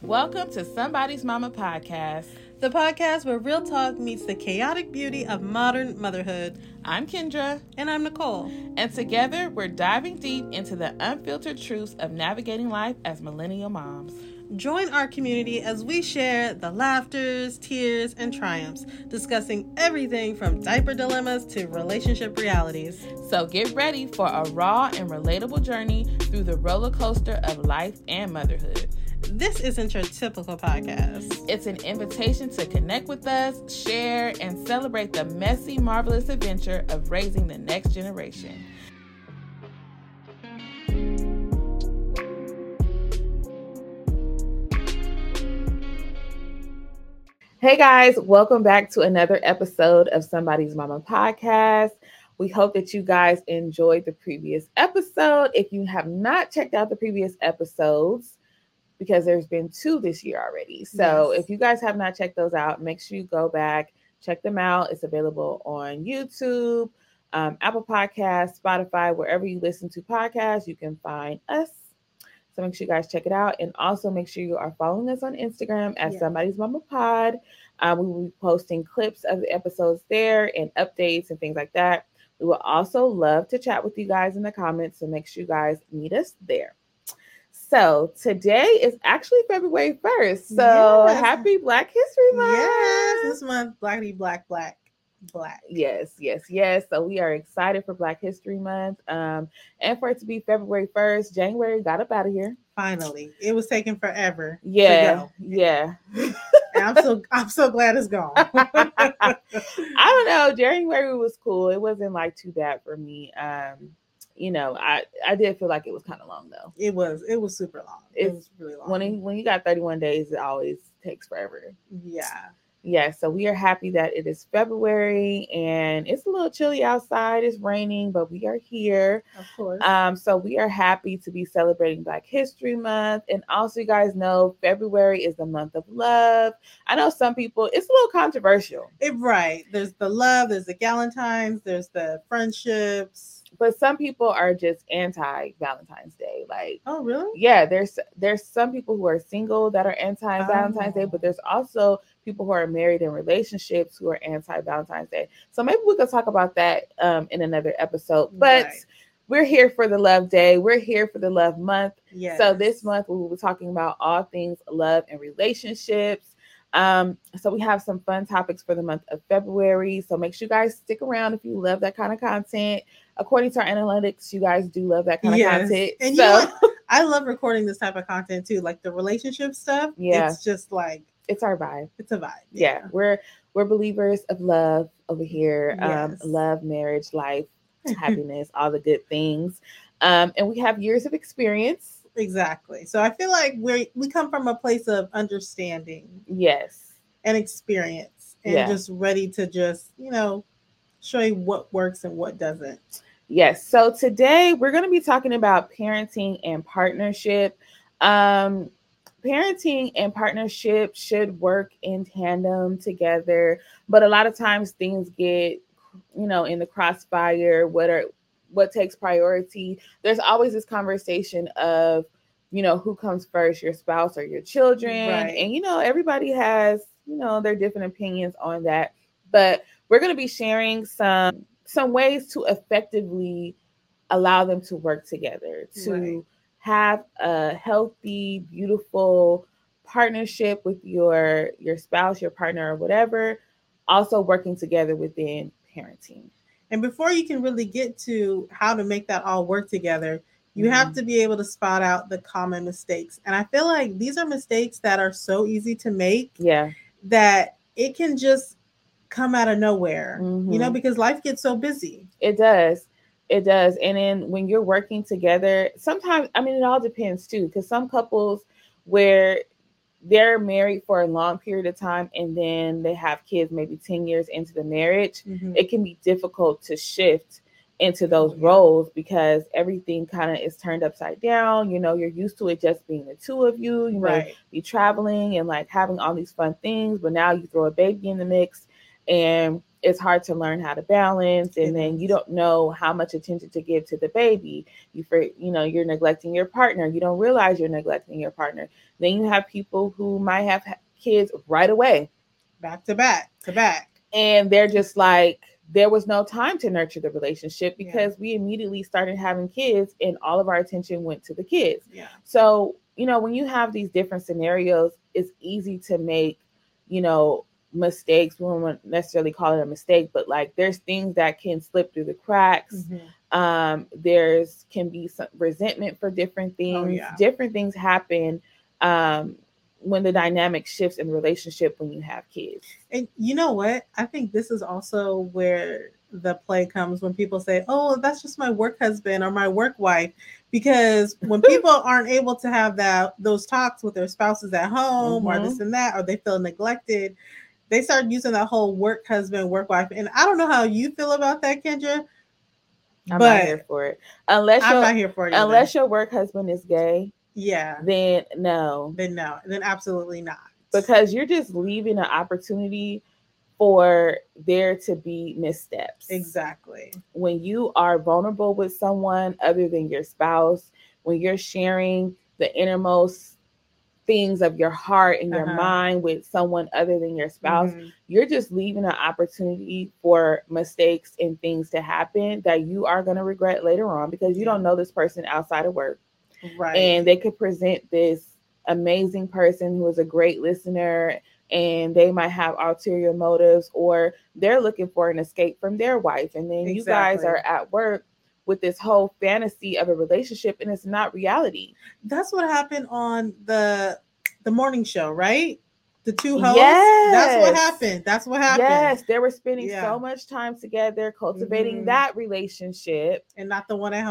Welcome to Somebody's Mama Podcast, the podcast where real talk meets the chaotic beauty of modern motherhood. I'm Kendra. And I'm Nicole. And together we're diving deep into the unfiltered truths of navigating life as millennial moms. Join our community as we share the laughters, tears, and triumphs, discussing everything from diaper dilemmas to relationship realities. So get ready for a raw and relatable journey through the roller coaster of life and motherhood. This isn't your typical podcast. It's an invitation to connect with us, share, and celebrate the messy, marvelous adventure of raising the next generation. Hey guys, welcome back to another episode of Somebody's Mama Podcast. We hope that you guys enjoyed the previous episode. If you have not checked out the previous episodes, because there's been 2 this year already. So If you guys have not checked those out, make sure you go back, check them out. It's available on YouTube, Apple Podcasts, Spotify, wherever you listen to podcasts, you can find us. So make sure you guys check it out. And also make sure you are following us on Instagram at Somebody's Mama Pod. We will be posting clips of the episodes there and updates and things like that. We will also love to chat with you guys in the comments. So make sure you guys meet us there. So today is actually February 1st. So Happy Black History Month. Yes, this month, Black. Yes. So we are excited for Black History Month. And for it to be February 1st, January got up out of here. Finally. It was taking forever. Yeah. And I'm so glad it's gone. I don't know. January was cool. It wasn't like too bad for me. I did feel like it was kind of long though. It was super long. It was really long. When you got 31 days, it always takes forever. Yeah, so we are happy that it is February and it's a little chilly outside. It's raining, but we are here. Of course. So we are happy to be celebrating Black History Month. And also, you guys know February is the month of love. I know some people, it's a little controversial. Right. There's the love, there's the Galentine's, there's the friendships. But some people are just anti-Valentine's Day. Like, oh, really? Yeah, there's some people who are single that are anti-Valentine's Day, but there's also people who are married in relationships who are anti-Valentine's Day. So maybe we could talk about that in another episode. But We're here for the Love Day. We're here for the Love Month. Yes. So this month we will be talking about all things love and relationships. So we have some fun topics for the month of February. So make sure you guys stick around if you love that kind of content. According to our analytics, you guys do love that kind of content. And I love recording this type of content too, like the relationship stuff. Yeah. It's just like it's our vibe. It's a vibe. Yeah. We're believers of love over here. Love, marriage, life, happiness, all the good things. And we have years of experience. Exactly. So I feel like we come from a place of understanding. Yes. And experience. And just ready to just, show you what works and what doesn't. Yes. So today we're going to be talking about parenting and partnership. Parenting and partnership should work in tandem together, but a lot of times things get, in the crossfire. What takes priority? There's always this conversation of, who comes first, your spouse or your children. Right. And, everybody has, their different opinions on that. But we're going to be sharing some ways to effectively allow them to work together, to have a healthy, beautiful partnership with your spouse, your partner, or whatever, also working together within parenting. And before you can really get to how to make that all work together, you have to be able to spot out the common mistakes. And I feel like these are mistakes that are so easy to make that it can just come out of nowhere, because life gets so busy. It does. And then when you're working together, sometimes, it all depends too, because some couples where they're married for a long period of time and then they have kids maybe 10 years into the marriage, it can be difficult to shift into those roles because everything kind of is turned upside down. You're used to it just being the two of you. You may be traveling and like having all these fun things, but now you throw a baby in the mix and it's hard to learn how to balance, and then you don't know how much attention to give to the baby. You're neglecting your partner. You don't realize you're neglecting your partner. Then you have people who might have kids right away, back to back to back, and they're just like, there was no time to nurture the relationship because we immediately started having kids and all of our attention went to the kids. Yeah. So, when you have these different scenarios, it's easy to make, mistakes. We won't necessarily call it a mistake, but like there's things that can slip through the cracks. Mm-hmm. There's can be some resentment for different things. Oh, yeah. Different things happen when the dynamic shifts in the relationship when you have kids. And you know what? I think this is also where the play comes when people say, oh, that's just my work husband or my work wife. Because when people aren't able to have those talks with their spouses at home, mm-hmm. or this and that, or they feel neglected, they start using that whole work husband, work wife. And I don't know how you feel about that, Kendra. I'm not here for it. I'm not here for it either. Unless your work husband is gay. Yeah. Then no. Then absolutely not. Because you're just leaving an opportunity for there to be missteps. Exactly. When you are vulnerable with someone other than your spouse, when you're sharing the innermost things of your heart and your mind with someone other than your spouse, mm-hmm. you're just leaving an opportunity for mistakes and things to happen that you are going to regret later on because you don't know this person outside of work. Right. And they could present this amazing person who is a great listener, and they might have ulterior motives, or they're looking for an escape from their wife. And then you guys are at work with this whole fantasy of a relationship, and it's not reality. That's what happened on the morning show, right? The two hosts. Yes. That's what happened. Yes, they were spending so much time together, cultivating mm-hmm. that relationship, and not the one at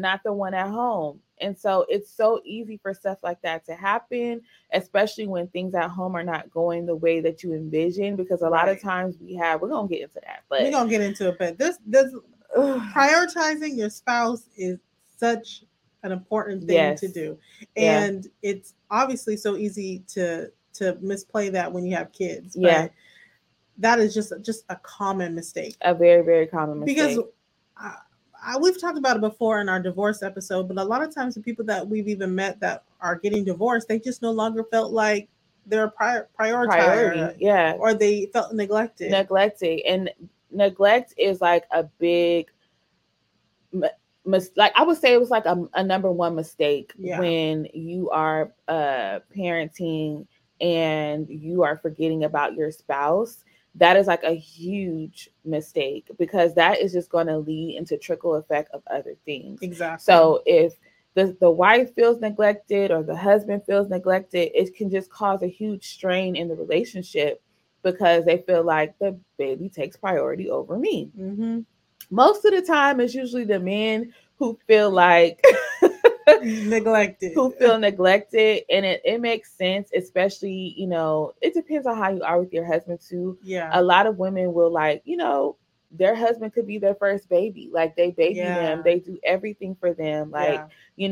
home. And so it's so easy for stuff like that to happen, especially when things at home are not going the way that you envision. Because a lot of times we're gonna get into that, but we're gonna get into it. But this prioritizing your spouse is such an important thing to do, and it's obviously so easy to misplay that when you have kids. But that is just a common mistake, a very, very common mistake. Because we've talked about it before in our divorce episode, but a lot of times the people that we've even met that are getting divorced, they just no longer felt like they're a priority, or they felt neglected. And neglect is like a big like I would say it was like a number one mistake when you are parenting and you are forgetting about your spouse. That is like a huge mistake, because that is just going to lead into trickle effect of other things. Exactly. So if the wife feels neglected or the husband feels neglected, it can just cause a huge strain in the relationship because they feel like the baby takes priority over me. Mm-hmm. Most of the time, it's usually the men who feel like neglected, and it makes sense, especially, it depends on how you are with your husband too. Yeah, a lot of women will like, their husband could be their first baby, like they baby them, they do everything for them, like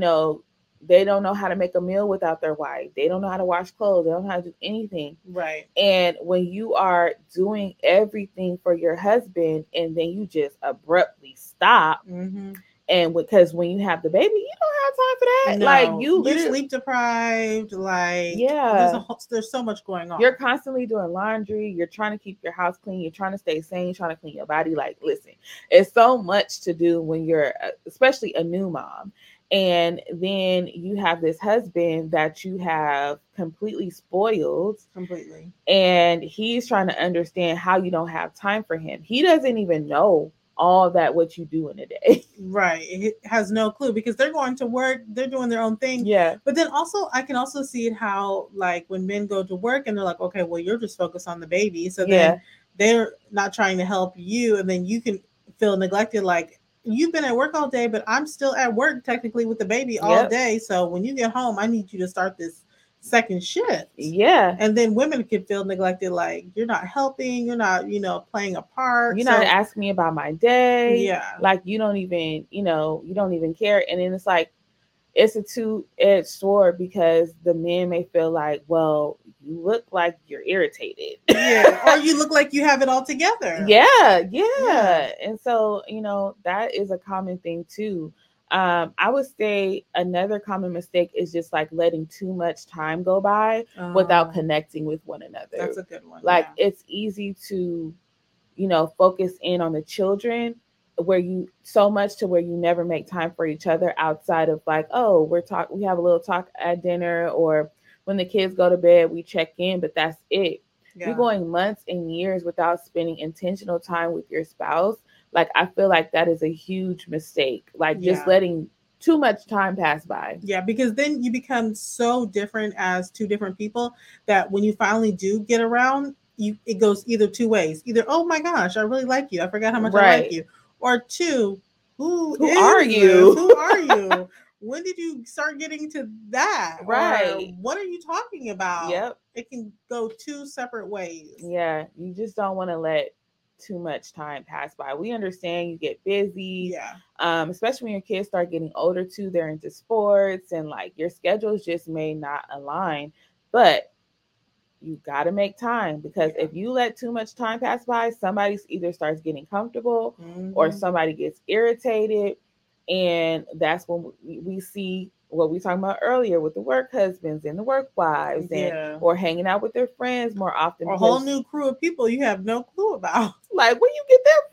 they don't know how to make a meal without their wife, they don't know how to wash clothes, they don't know how to do anything, right? And when you are doing everything for your husband and then you just abruptly stop, mm-hmm. and because when you have the baby, you don't have time for that. No, like you're sleep deprived. Like there's so much going on. You're constantly doing laundry. You're trying to keep your house clean. You're trying to stay sane. You're trying to clean your body. Like, listen, it's so much to do when you're, especially a new mom. And then you have this husband that you have completely spoiled. Completely. And he's trying to understand how you don't have time for him. He doesn't even know all that what you do in a day. Right. It has no clue because they're going to work, they're doing their own thing. Yeah. But then also I can also see it how like when men go to work and they're like, okay, well, you're just focused on the baby. So then they're not trying to help you. And then you can feel neglected. Like you've been at work all day, but I'm still at work technically with the baby all day. So when you get home, I need you to start this second shift. Yeah. And then women can feel neglected, like you're not helping, you're not, playing a part. You're not asking me about my day. Yeah. Like you don't even, you don't even care. And then it's like, it's a two-edged sword because the men may feel like, well, you look like you're irritated. Yeah, or you look like you have it all together. Yeah. And so, that is a common thing too. I would say another common mistake is just like letting too much time go by without connecting with one another. That's a good one. Like it's easy to, focus in on the children where you so much to where you never make time for each other outside of like, oh, we have a little talk at dinner, or when the kids go to bed, we check in, but that's it. Yeah. You're going months and years without spending intentional time with your spouse. Like, I feel like that is a huge mistake. Like, just letting too much time pass by. Yeah, because then you become so different as two different people that when you finally do get around, it goes either two ways. Either, oh my gosh, I really like you. I forgot how much I like you. Or two, who are you? Who are you? When did you start getting to that? Right. Or what are you talking about? Yep. It can go two separate ways. Yeah. You just don't want to let too much time pass by. We understand you get busy. Yeah. Especially when your kids start getting older too. They're into sports and like your schedules just may not align. But you got to make time, because if you let too much time pass by, somebody either starts getting comfortable or somebody gets irritated. And that's when we see what we talked about earlier with the work husbands and the work wives, and or hanging out with their friends more often. A whole new crew of people you have no clue about. Like, when you get their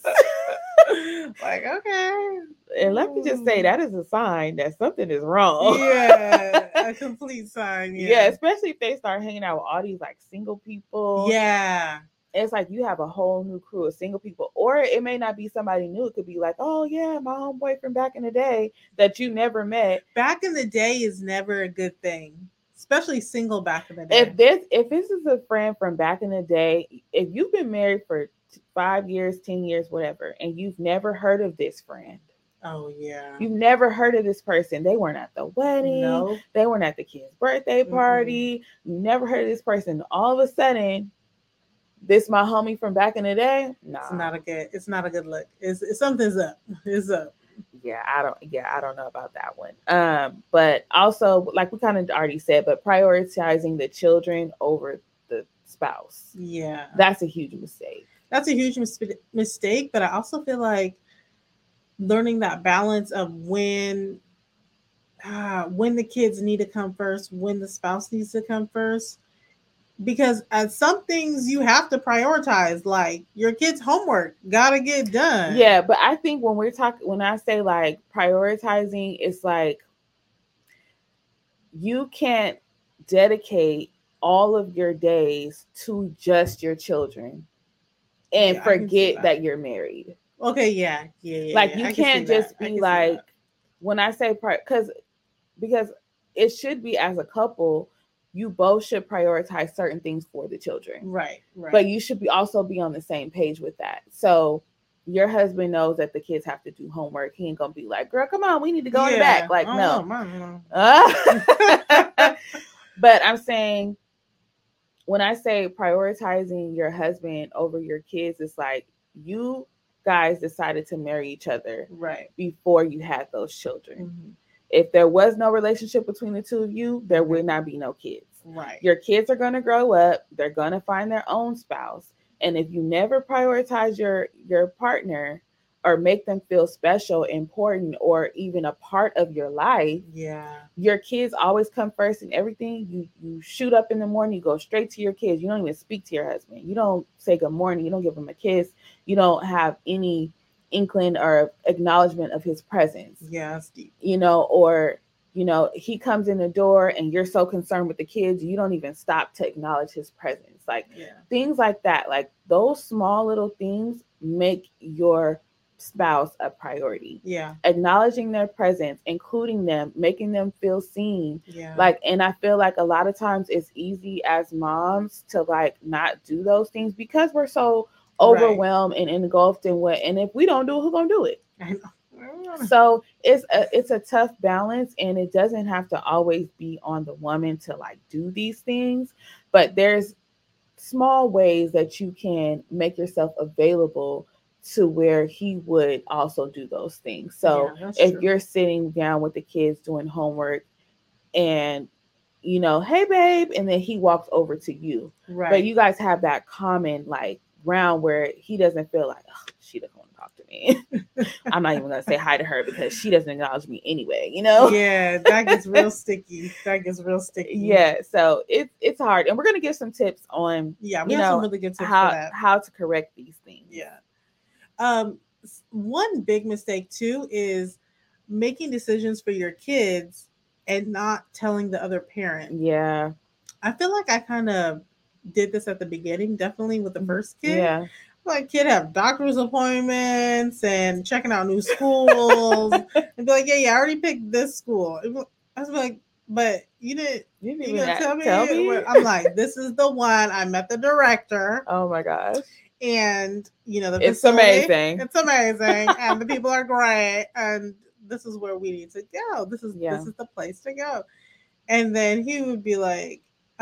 friends. Like, okay. And let me just say, that is a sign that something is wrong. Yeah, a complete sign. Yeah, especially if they start hanging out with all these like single people. Yeah. It's like you have a whole new crew of single people. Or it may not be somebody new. It could be like, oh yeah, my homeboy from back in the day that you never met. Back in the day is never a good thing. Especially single back in the day. If this is a friend from back in the day, if you've been married for 5 years, 10 years, whatever, and you've never heard of this friend. Oh yeah. You've never heard of this person. They weren't at the wedding. No. They weren't at the kid's birthday party. You never heard of this person. All of a sudden, this my homie from back in the day. No, it's not a good look. It's something's up. It's up. Yeah, I don't know about that one. But also, like we kind of already said, but prioritizing the children over the spouse. Yeah, that's a huge mistake. That's a huge mistake. But I also feel like learning that balance of when the kids need to come first, when the spouse needs to come first. Because at some things you have to prioritize, like your kids' homework gotta get done. Yeah, but I think when I say like prioritizing, it's like you can't dedicate all of your days to just your children and forget that you're married. Okay, yeah. Like you can't just be like, when I say because it should be, as a couple, you both should prioritize certain things for the children. Right. But you should also be on the same page with that. So your husband knows that the kids have to do homework. He ain't gonna be like, girl, come on, we need to go in the back. Like, no. But I'm saying, when I say prioritizing your husband over your kids, it's like you guys decided to marry each other before you had those children. Mm-hmm. If there was no relationship between the two of you, there would not be no kids. Right. Your kids are going to grow up. They're going to find their own spouse. And if you never prioritize your partner or make them feel special, important, or even a part of your life, your kids always come first in everything. You shoot up in the morning, you go straight to your kids. You don't even speak to your husband. You don't say good morning. You don't give him a kiss. You don't have any inkling or acknowledgement of his presence. Yeah, that's deep. Or he comes in the door and you're so concerned with the kids, you don't even stop to acknowledge his presence. Like things like that. Like those small little things make your spouse a priority. Yeah. Acknowledging their presence, including them, making them feel seen. Yeah. Like, and I feel like a lot of times it's easy as moms to like not do those things because we're so overwhelmed and engulfed in and if we don't do it, who's gonna do it? I know. So it's a tough balance, and it doesn't have to always be on the woman to like do these things, but there's small ways that you can make yourself available to where he would also do those things. So if you're sitting down with the kids doing homework and you know, hey babe, and then he walks over to you. Right. But you guys have that common like ground where he doesn't feel like, oh, she doesn't want to talk to me. I'm not even gonna say hi to her because she doesn't acknowledge me anyway, you know? Yeah, that gets real sticky. That gets real sticky. Yeah, so it's hard. And we're gonna give some tips on we have some really good tips for that. How to correct these things. Yeah. One big mistake too is making decisions for your kids and not telling the other parent. Yeah. I feel like I kind of did this at the beginning, definitely with the first kid. Yeah. Like kid have doctor's appointments and checking out new schools and be like, yeah, I already picked this school. I was like, but you didn't even tell me? I'm like, this is the one. I met the director. Oh my gosh. And you know, it's amazing. It's amazing. And the people are great. And this is where we need to go. This is the place to go. And then he would be like,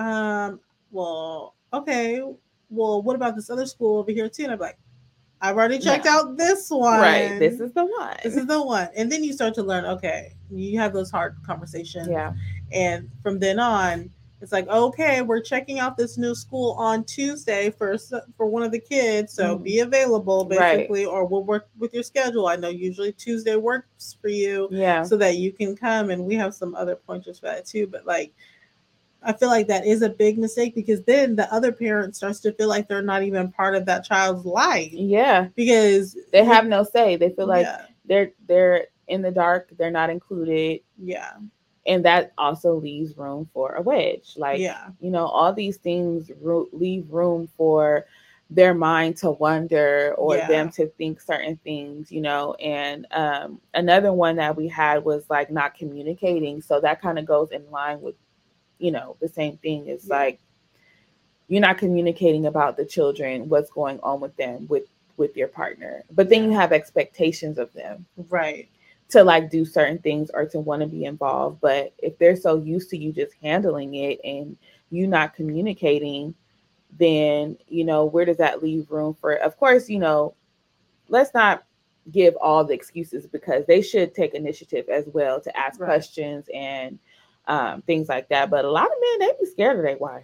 well, okay, well, what about this other school over here too? And I'm like, I've already checked out this one. Right. This is the one. This is the one. And then you start to learn, okay, you have those hard conversations. Yeah. And from then on, it's like, okay, we're checking out this new school on Tuesday for one of the kids. So be available, basically, or we'll work with your schedule. I know usually Tuesday works for you. Yeah. So that you can come. And we have some other pointers for that too. But like, I feel like that is a big mistake because then the other parent starts to feel like they're not even part of that child's life. Yeah. Because they have no say. They feel like they're in the dark. They're not included. Yeah. And that also leaves room for a wedge. Like, you know, all these things leave room for their mind to wonder or them to think certain things, you know. And another one that we had was like not communicating. So that kind of goes in line with, you know, the same thing. It's like you're not communicating about the children, what's going on with them, with your partner. But then you have expectations of them. Right. To like do certain things or to want to be involved. But if they're so used to you just handling it and you not communicating, then, you know, where does that leave room for, of course, you know, let's not give all the excuses because they should take initiative as well to ask questions and things like that. But a lot of men, they be scared of their wife.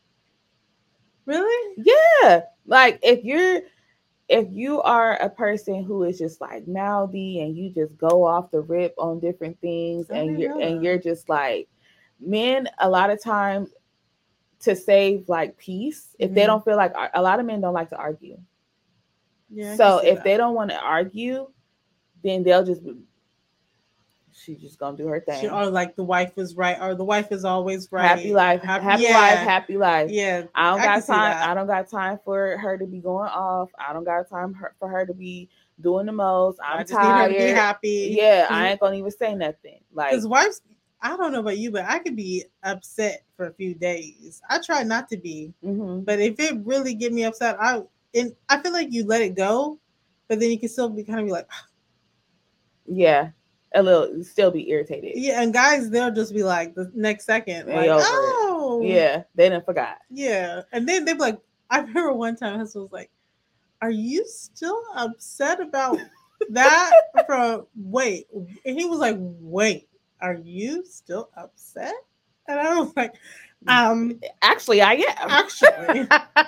Really? Yeah. Like if you are a person who is just like mouthy and you just go off the rip on different things and you're just like, men a lot of times to save like peace, if they don't feel like, a lot of men don't like to argue. Yeah. So if they don't want to argue, then they'll just she's just gonna do her thing. Or like the wife is right, or the wife is always right. Happy life, happy life. Yeah, I don't got time. I don't got time for her to be going off. I don't got time for her to be doing the most. I'm tired. Need her to be happy. Yeah, I ain't gonna even say nothing. Like his wife's. I don't know about you, but I could be upset for a few days. I try not to be, but if it really get me upset, I feel like you let it go, but then you can still be kind of be like, yeah. A little, still be irritated. Yeah, and guys, they'll just be like the next second, like, oh, yeah, they didn't forgot. Yeah, and then they'd be like, I remember one time husband was like, "Are you still upset about that?" Wait, and he was like, "Wait, are you still upset?" And I was like, actually, I am. Actually,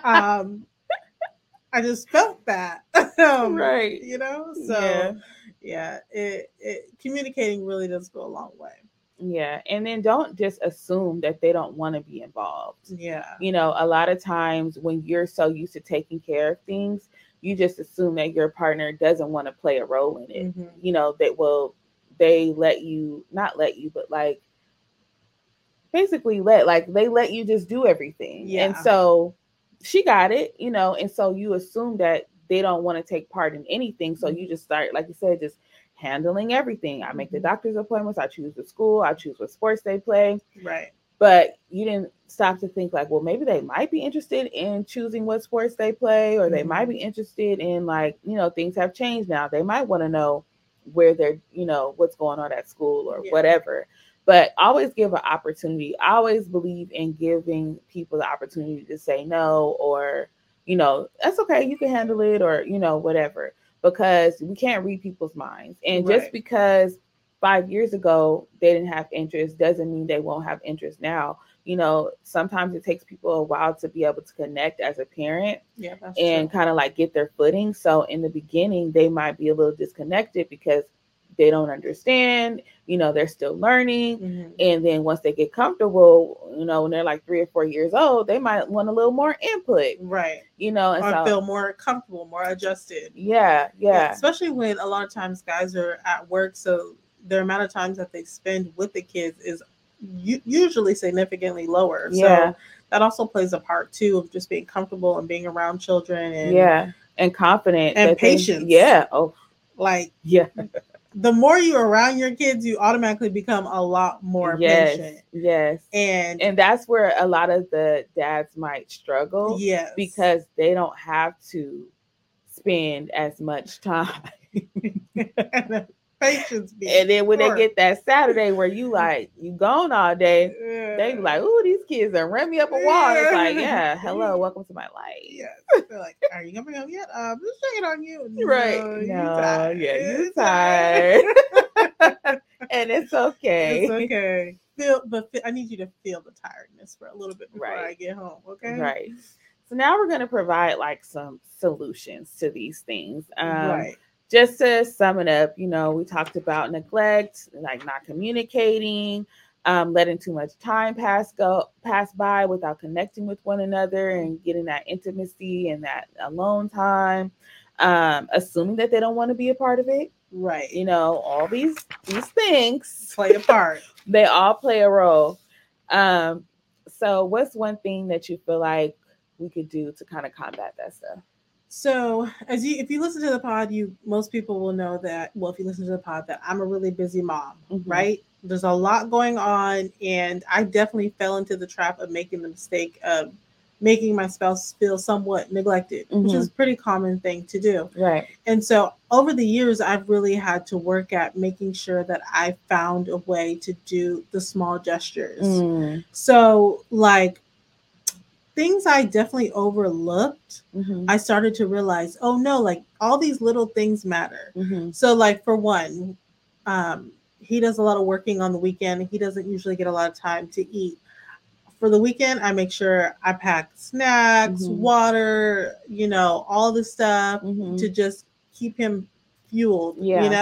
I just felt that, right? You know, so. Yeah, it communicating really does go a long way. Yeah, and then don't just assume that they don't want to be involved. Yeah. You know, a lot of times when you're so used to taking care of things, you just assume that your partner doesn't want to play a role in it. You know, they let you, not let you, but like basically they let you just do everything. Yeah. And so she got it, you know, and so you assume that they don't want to take part in anything. So you just start, like you said, just handling everything. I make the doctor's appointments. I choose the school. I choose what sports they play. Right. But you didn't stop to think like, well, maybe they might be interested in choosing what sports they play, or they might be interested in like, you know, things have changed now. They might want to know where they're, you know, what's going on at school or whatever. But always give an opportunity. I always believe in giving people the opportunity to say no, or, you know, that's okay, you can handle it, or, you know, whatever, because we can't read people's minds. And just because 5 years ago they didn't have interest doesn't mean they won't have interest now. sometimes it takes people a while to be able to connect as a parent. Yeah, that's and kind of like get their footing. So in the beginning, they might be a little disconnected because they don't understand, they're still learning. Mm-hmm. And then once they get comfortable, when they're like 3 or 4 years old, they might want a little more input. Right. And or so, feel more comfortable, more adjusted. Yeah. Especially when a lot of times guys are at work. So the amount of times that they spend with the kids is usually significantly lower. Yeah. So that also plays a part too of just being comfortable and being around children and and confident and patience. Like the more you're around your kids, you automatically become a lot more patient. Yes. And that's where a lot of the dads might struggle. Yes. Because they don't have to spend as much time. Patience. And then when they get that Saturday where you gone all day, they be like, "Ooh, these kids are run me up a wall." It's like, yeah, hello, welcome to my life. Yes. They're like, "Are you coming home yet? Just checking on you." Right. No, you tired. Yeah, you tired. And it's okay. It's okay. I need you to feel the tiredness for a little bit before I get home. Okay. Right. So now we're going to provide some solutions to these things. Right. Just to sum it up, we talked about neglect, like not communicating, letting too much time pass by without connecting with one another and getting that intimacy and that alone time, assuming that they don't want to be a part of it. Right. All these things play a part. They all play a role. So what's one thing that you feel like we could do to kind of combat that stuff? So if you listen to the pod, most people will know that, well, if you listen to the pod, that I'm a really busy mom, right? There's a lot going on, and I definitely fell into the trap of making the mistake of making my spouse feel somewhat neglected, which is a pretty common thing to do. Right. And so over the years, I've really had to work at making sure that I found a way to do the small gestures. So like, things I definitely overlooked, I started to realize, oh no, like all these little things matter. So like for one, he does a lot of working on the weekend. He doesn't usually get a lot of time to eat. For the weekend, I make sure I pack snacks, water, all the stuff to just keep him fueled,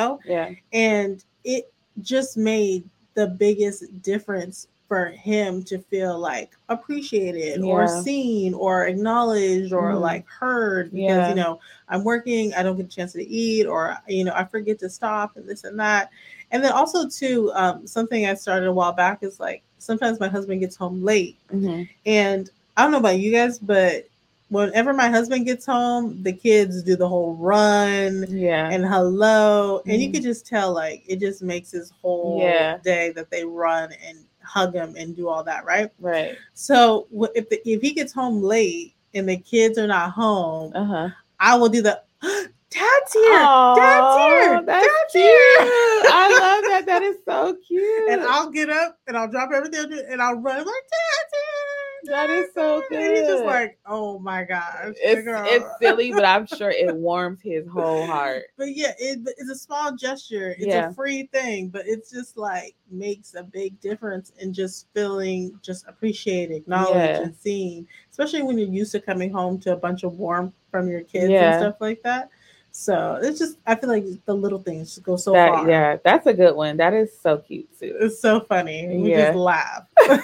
and it just made the biggest difference for him to feel like appreciated or seen or acknowledged or like heard, because I'm working, I don't get a chance to eat, or I forget to stop and this and that. And then also too, something I started a while back is like, sometimes my husband gets home late, and I don't know about you guys, but whenever my husband gets home, the kids do the whole run and hello, and you could just tell, like, it just makes his whole day that they run and hug him and do all that, right? So if he gets home late and the kids are not home, I will do the Dad's here. Aww, Dad's here. That's cute. I love that. That is so cute. And I'll get up and I'll drop everything and I'll run like, Dad's here. That is so good. And he's just like, oh my gosh. It's silly, but I'm sure it warms his whole heart. But yeah, it's a small gesture. It's a free thing, but it's just like makes a big difference in just feeling just appreciated, acknowledged, and seen. Especially when you're used to coming home to a bunch of warmth from your kids and stuff like that. So it's just, I feel like the little things just go so far. Yeah, that's a good one. That is so cute too. It's so funny. We just laugh.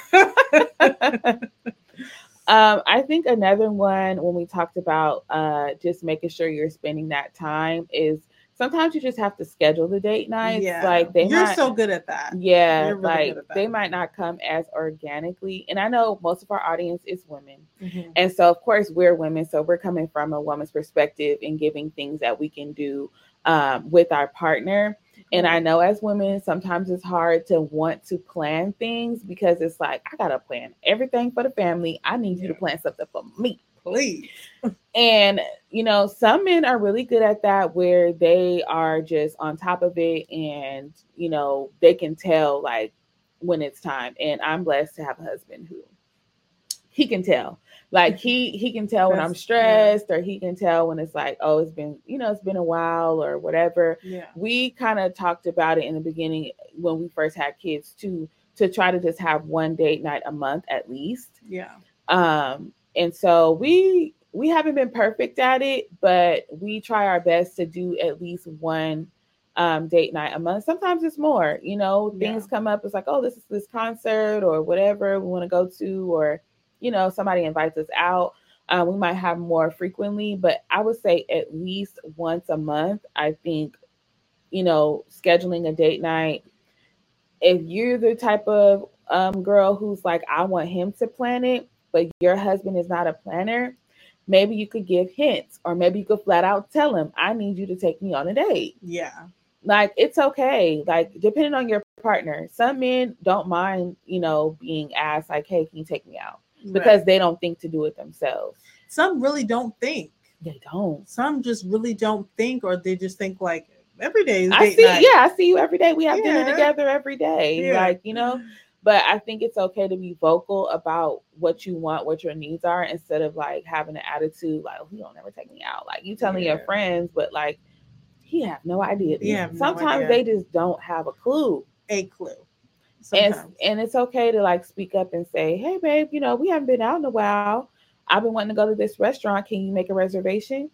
I think another one, when we talked about just making sure you're spending that time, is sometimes you just have to schedule the date nights. Yeah. Like you're so good at that. Yeah. You're really good at that. They might not come as organically. And I know most of our audience is women. And so of course we're women. So we're coming from a woman's perspective and giving things that we can do with our partner. And I know as women, sometimes it's hard to want to plan things because it's like, I got to plan everything for the family. I need you to plan something for me, please. And, some men are really good at that, where they are just on top of it and, they can tell like when it's time. And I'm blessed to have a husband who he can tell. Like he can tell when I'm stressed, or he can tell when it's like, oh, it's been a while or whatever. Yeah. We kind of talked about it in the beginning when we first had kids too, to try to just have one date night a month at least. Yeah. And so we haven't been perfect at it, but we try our best to do at least one date night a month. Sometimes it's more, things come up. It's like, oh, this is this concert or whatever we want to go to, or, somebody invites us out. We might have more frequently, but I would say at least once a month. I think, scheduling a date night. If you're the type of girl who's like, I want him to plan it, but your husband is not a planner, maybe you could give hints, or maybe you could flat out tell him, I need you to take me on a date. Yeah. Like, it's okay. Like, depending on your partner, some men don't mind, being asked like, hey, can you take me out? Because they don't think to do it themselves. Some really don't think. They don't. Some just really don't think, or they just think like every day is I see you every day. We have dinner together every day. Yeah. Like, but I think it's okay to be vocal about what you want, what your needs are, instead of like having an attitude like, oh, he don't ever take me out. Like, you telling your friends, but like, he have no idea. Sometimes they just don't have a clue. Sometimes. And it's okay to like speak up and say, hey babe, we haven't been out in a while. I've been wanting to go to this restaurant. Can you make a reservation?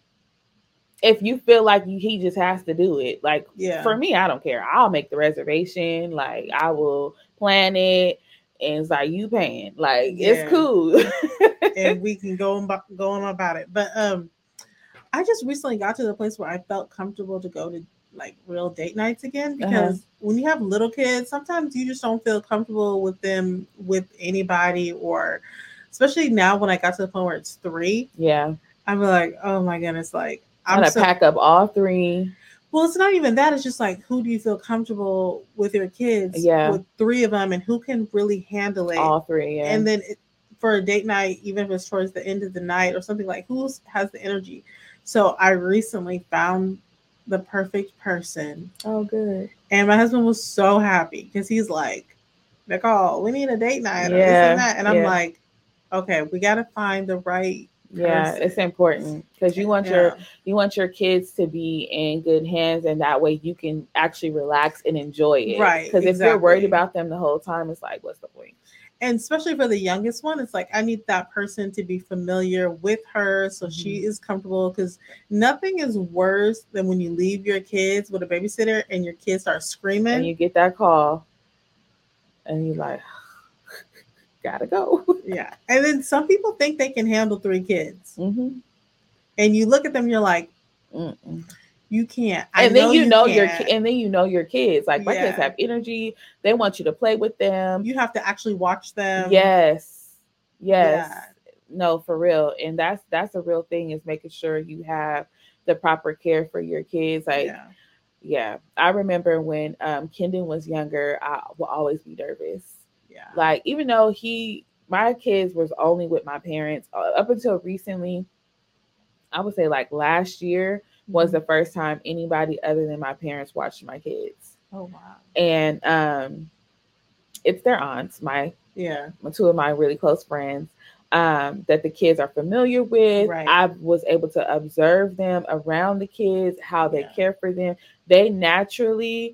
If you feel like he just has to do it. Like, for me, I don't care. I'll make the reservation. Like, I will plan it. And it's like, you paying. Like, it's cool. And we can go on about it. But I just recently got to the place where I felt comfortable to go to like real date nights again, because when you have little kids, sometimes you just don't feel comfortable with them, with anybody, or especially now when I got to the point where it's 3. Yeah. I'm like, oh my goodness, like I'm gonna pack up all 3. Well, it's not even that. It's just like, who do you feel comfortable with your kids? Yeah. With 3 of them, and who can really handle it? All 3, yeah. And then for a date night, even if it's towards the end of the night or something, like, who has the energy? So I recently found the perfect person. Oh, good. And my husband was so happy because he's like, Nicole, we need a date night or this and that. And I'm like, okay, we got to find the right person. It's important because you want your kids to be in good hands, and that way you can actually relax and enjoy it. Right. Because if you're worried about them the whole time, it's like, what's the point? And especially for the youngest one, it's like, I need that person to be familiar with her so she is comfortable, because nothing is worse than when you leave your kids with a babysitter and your kids start screaming. And you get that call and you're like, gotta go. Yeah. And then some people think they can handle 3 kids. Mm-hmm. And you look at them, you're like, you can't. And then you know your kids. Like, my kids have energy. They want you to play with them. You have to actually watch them. Yes. Yeah. No, for real. And that's a real thing, is making sure you have the proper care for your kids. Like, yeah. I remember when Kendon was younger, I will always be nervous. Yeah. Like, even though my kids was only with my parents up until recently, I would say like last year was the first time anybody other than my parents watched my kids. Oh, wow. And it's their aunts, 2 of my really close friends, that the kids are familiar with. Right. I was able to observe them around the kids, how they care for them. They naturally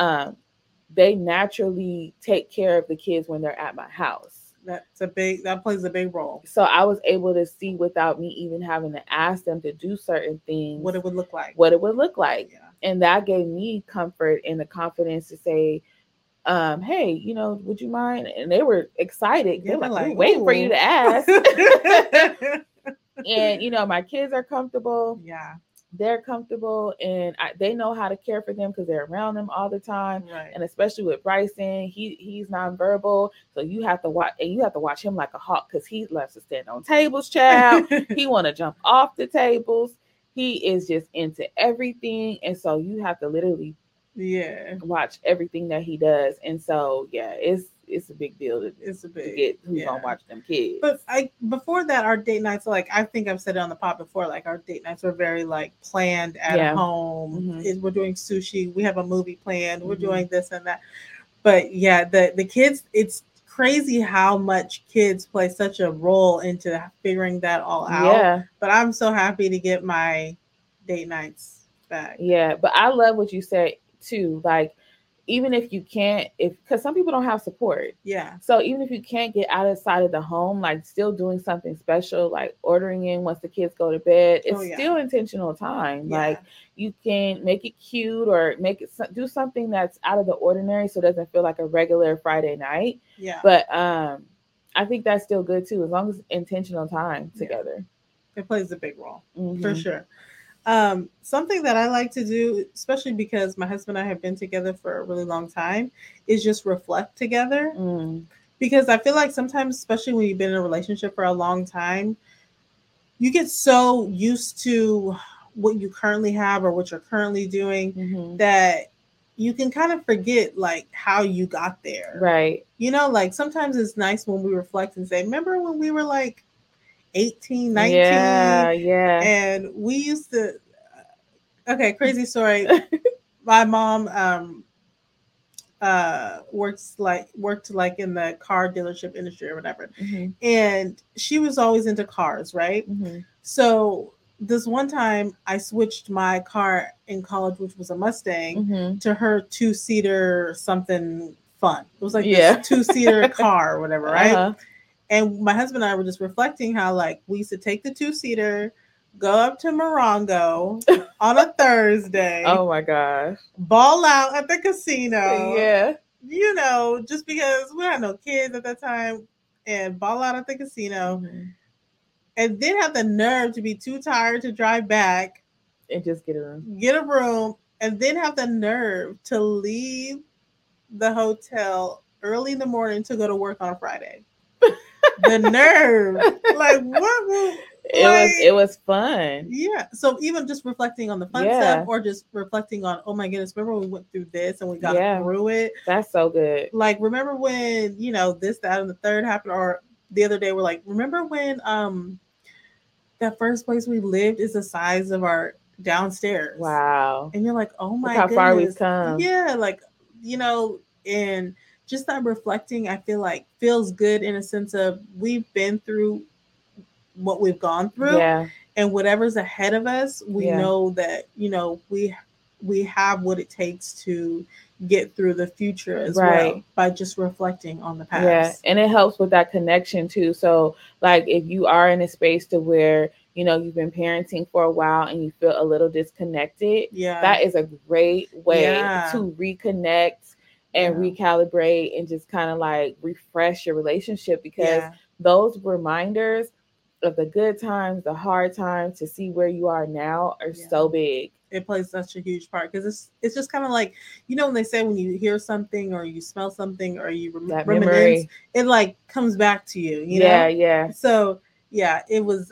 take care of the kids when they're at my house. That plays a big role. So I was able to see, without me even having to ask them to do certain things, what it would look like. Yeah. And that gave me comfort and the confidence to say, hey, would you mind? And they were excited. They were like, waiting for you to ask. And, my kids are comfortable. Yeah. They're comfortable, and they know how to care for them because they're around them all the time. Right. And especially with Bryson, he's nonverbal, so you have to watch him like a hawk, because he loves to stand on tables, child. He want to jump off the tables. He is just into everything, and so you have to literally watch everything that he does. And so it's a big deal to get who's gonna watch them kids. But before that, our date nights, like, I think I've said it on the pod before, like, our date nights were very like planned at home. We're doing sushi, we have a movie planned, we're doing this and that. But the kids, it's crazy how much kids play such a role into figuring that all out. But I'm so happy to get my date nights back. But I love what you said too. Like, even if you can't, because some people don't have support. Yeah. So even if you can't get out of the side of the home, like still doing something special, like ordering in once the kids go to bed, it's still intentional time. Yeah. Like you can make it cute or do something that's out of the ordinary, so it doesn't feel like a regular Friday night. Yeah. But I think that's still good too, as long as intentional time together. It plays a big role for sure. Something that I like to do, especially because my husband and I have been together for a really long time, is just reflect together. Because I feel like sometimes, especially when you've been in a relationship for a long time, you get so used to what you currently have or what you're currently doing that you can kind of forget like how you got there. Right. You know, like sometimes it's nice when we reflect and say, remember when we were like 18, 19? Yeah. And we used to, okay, crazy story. My mom worked like in the car dealership industry or whatever. And she was always into cars, right? So this one time I switched my car in college, which was a Mustang, to her 2-seater something fun. It was like this 2-seater car or whatever, right? And my husband and I were just reflecting how like we used to take the 2-seater, go up to Morongo on a Thursday. Oh my gosh. Ball out at the casino. Yeah. You know, just because we had no kids at that time, and ball out at the casino. And then have the nerve to be too tired to drive back. And just get a room. Get a room. And then have the nerve to leave the hotel early in the morning to go to work on a Friday. The nerve. Like, what? It was fun. Yeah. So even just reflecting on the fun stuff, or just reflecting on, oh my goodness, remember when we went through this and we got through it? That's so good. Like, remember when, you know, this, that, and the third happened? Or the other day we're like, remember when that first place we lived is the size of our downstairs? Wow. And you're like, oh my goodness. How far we've come. Yeah, like, you know, and just that reflecting, I feel like feels good in a sense of we've been through what we've gone through, and whatever's ahead of us, we know that, you know, we have what it takes to get through the future as well, by just reflecting on the past. Yeah, and it helps with that connection too. So like if you are in a space to where, you know, you've been parenting for a while and you feel a little disconnected, that is a great way to reconnect and recalibrate and just kind of like refresh your relationship, because those reminders of the good times, the hard times, to see where you are now are so big. It plays such a huge part, because it's just kind of like, you know, when they say when you hear something or you smell something or you reminisce, it like comes back to you, you know? Yeah. So yeah, it was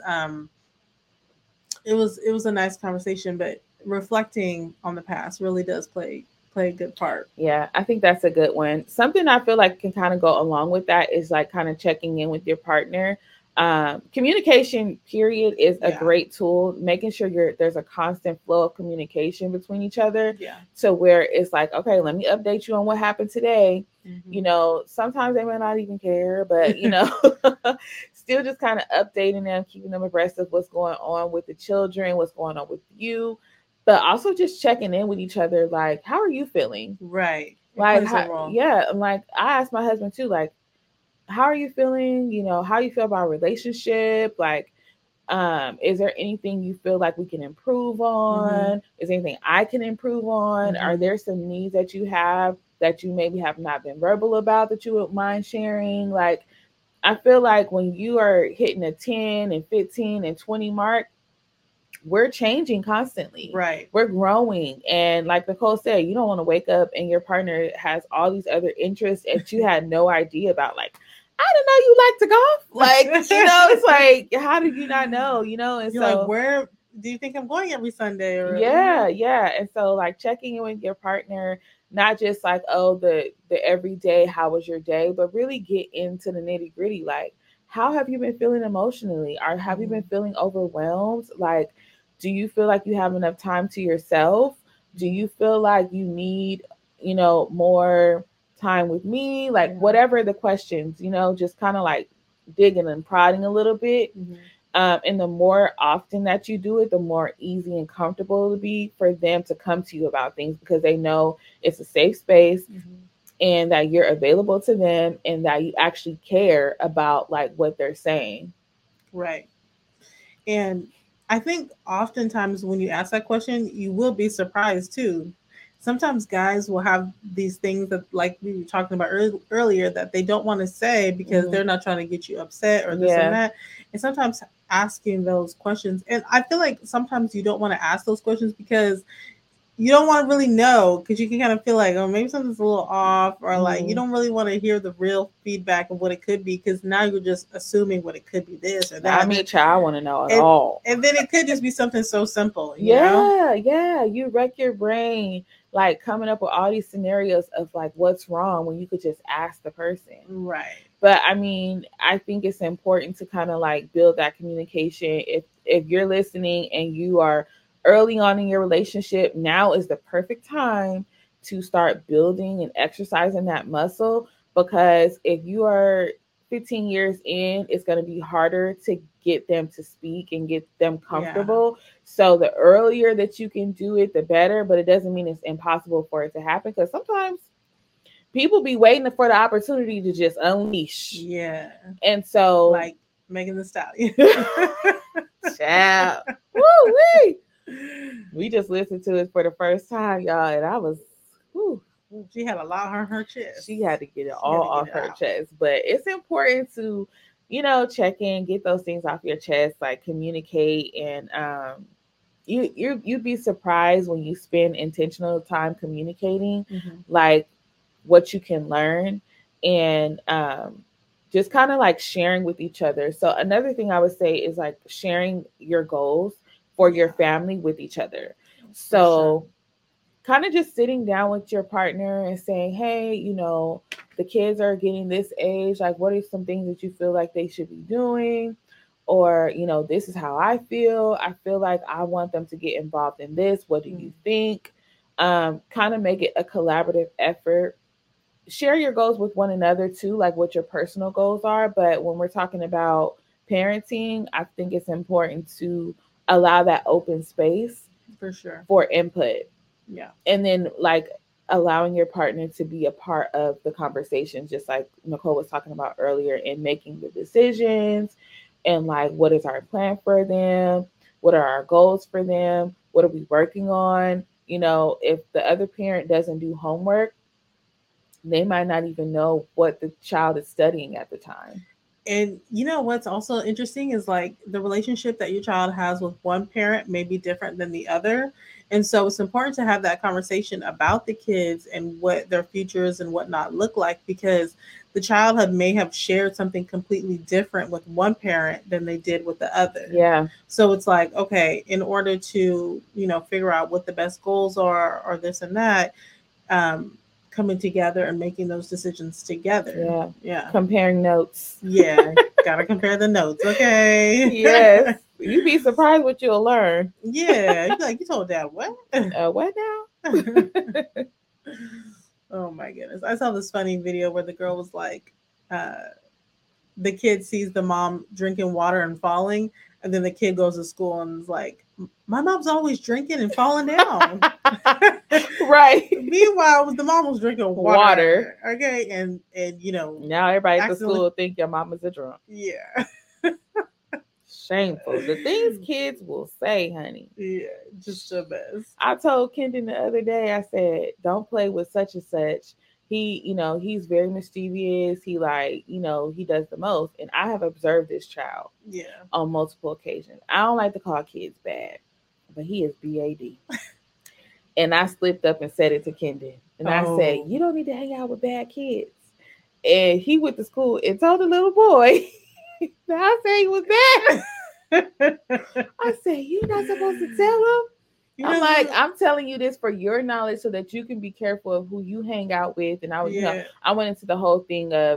a nice conversation, but reflecting on the past really does play a good part. Yeah, I think that's a good one. Something I feel like can kind of go along with that is like kind of checking in with your partner. Communication period is a great tool, making sure there's a constant flow of communication between each other, to where it's like, okay, let me update you on what happened today. You know, sometimes they might not even care, but you know, still just kind of updating them, keeping them abreast of what's going on with the children, what's going on with you, but also just checking in with each other, like, how are you feeling? Right. Like, like I asked my husband too, like, how are you feeling? You know, how do you feel about a relationship? Like, is there anything you feel like we can improve on? Is there anything I can improve on? Are there some needs that you have that you maybe have not been verbal about that you would mind sharing? Like, I feel like when you are hitting a 10 and 15 and 20 mark, we're changing constantly. Right. We're growing. And like Nicole said, you don't want to wake up and your partner has all these other interests that you had no idea about. Like, I didn't know you like to golf. Like, you know, it's like, how did you not know? You know, and you're so like, where do you think I'm going every Sunday? Or yeah. And so like checking in with your partner, not just like, oh, the everyday, how was your day, but really get into the nitty gritty. Like, how have you been feeling emotionally? Or have you been feeling overwhelmed? Like, do you feel like you have enough time to yourself? Do you feel like you need, you know, more time with me? Like, whatever the questions, you know, just kind of like digging and prodding a little bit. And the more often that you do it, the more easy and comfortable it'll be for them to come to you about things, because they know it's a safe space, and that you're available to them, and that you actually care about like what they're saying. Right. And I think oftentimes when you ask that question, you will be surprised too. Sometimes guys will have these things that, like we were talking about earlier, that they don't want to say because they're not trying to get you upset or this and that. And sometimes asking those questions, and I feel like sometimes you don't want to ask those questions because you don't want to really know, because you can kind of feel like, oh, maybe something's a little off, or like you don't really want to hear the real feedback of what it could be, because now you're just assuming what it could be, this or that. I mean, child, I want to know at all. And then it could just be something so simple. You know? You wreck your brain like coming up with all these scenarios of like what's wrong when you could just ask the person. Right. But I mean, I think it's important to kind of like build that communication. If you're listening and you are early on in your relationship, now is the perfect time to start building and exercising that muscle, because if you are 15 years in, it's going to be harder to get them to speak and get them comfortable. So the earlier that you can do it, the better, but it doesn't mean it's impossible for it to happen, because sometimes people be waiting for the opportunity to just unleash. And so, like Megan Thee Stallion. Child. Woo-wee. We just listened to it for the first time, y'all, and I was, she had a lot on her chest. She had to get it all off her chest. But it's important to, check in, get those things off your chest, like communicate. And you'd be surprised when you spend intentional time communicating, like what you can learn, and just kind of like sharing with each other. So another thing I would say is like sharing your goals for your family with each other. So kind of just sitting down with your partner and saying, hey, the kids are getting this age. Like, what are some things that you feel like they should be doing? Or, this is how I feel. I feel like I want them to get involved in this. What do you think? Kind of make it a collaborative effort. Share your goals with one another too, like what your personal goals are. But when we're talking about parenting, I think it's important to allow that open space for input. And then like allowing your partner to be a part of the conversation, just like Nicole was talking about earlier, and making the decisions, and like, what is our plan for them? What are our goals for them? What are we working on? If the other parent doesn't do homework, they might not even know what the child is studying at the time. And what's also interesting is like the relationship that your child has with one parent may be different than the other. And so it's important to have that conversation about the kids and what their futures and whatnot look like, because the child may have shared something completely different with one parent than they did with the other. So it's like, okay, in order to, figure out what the best goals are, or this and that, coming together and making those decisions together. Comparing notes. Gotta compare the notes. Okay. Yes. You'd be surprised what you'll learn. You'd be like, you told Dad what? What now? Oh my goodness. I saw this funny video where the girl was like, the kid sees the mom drinking water and falling, and then the kid goes to school and is like, my mom's always drinking and falling down. Right. Meanwhile, the mom was drinking water. Okay. And now everybody at the school think your mama's a drunk. Shameful. The things kids will say, honey. Just the best. I told Kendon the other day, I said, don't play with such and such. He, he's very mischievous. He he does the most. And I have observed this child on multiple occasions. I don't like to call kids bad, but he is BAD. And I slipped up and said it to Kendon. And I said, you don't need to hang out with bad kids. And he went to school and told the little boy that I said he was bad. I said, you're not supposed to tell him? I'm like, I'm telling you this for your knowledge so that you can be careful of who you hang out with. And I was, I went into the whole thing of,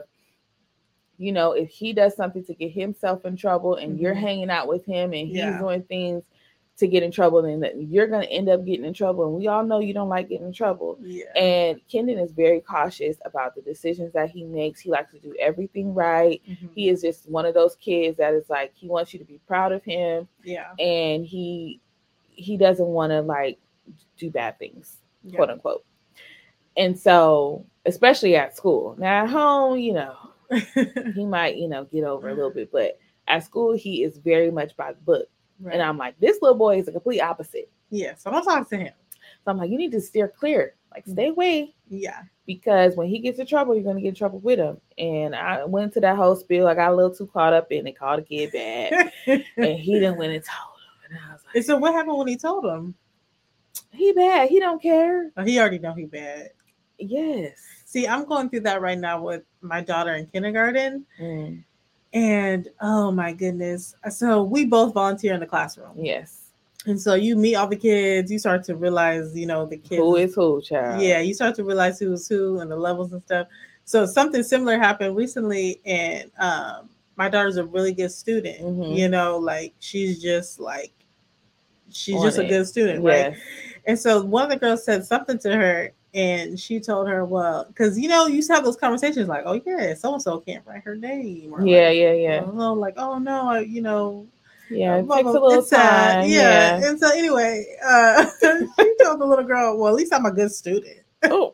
if he does something to get himself in trouble and you're hanging out with him and he's doing things to get in trouble, and that you're going to end up getting in trouble. And we all know you don't like getting in trouble. Yeah. And Kendon is very cautious about the decisions that he makes. He likes to do everything right. Mm-hmm. He is just one of those kids that is like, he wants you to be proud of him. Yeah. And he doesn't want to like do bad things, quote unquote. And so, especially at school. Now at home, you know, he might, you know, get over a little bit, but at school, he is very much by the book. Right. And I'm like, this little boy is a complete opposite. Yeah, so don't talk to him. So I'm like, you need to steer clear. Like, stay away. Yeah. Because when he gets in trouble, you're going to get in trouble with him. And I went to that whole spiel. I got a little too caught up in it, called a kid bad. And he didn't went and told him. And I was like, and so what happened when he told him? He bad. He don't care. Oh, he already know he bad. Yes. See, I'm going through that right now with my daughter in kindergarten. Mm. And oh my goodness. So we both volunteer in the classroom. Yes. And so you meet all the kids, you start to realize, you know, the kids. Who is who, child? Yeah, you start to realize who's who and the levels and stuff. So something similar happened recently, and my daughter's a really good student. Mm-hmm. You know, like she's just a good student, right? Yes. And so one of the girls said something to her, and she told her, well, because, you know, you used to have those conversations like, oh, yeah, so-and-so can't write her name. Or yeah, like, yeah. Like, oh, no, you know. Yeah, it takes a little time. Yeah. And so anyway, she told the little girl, well, at least I'm a good student. Oh.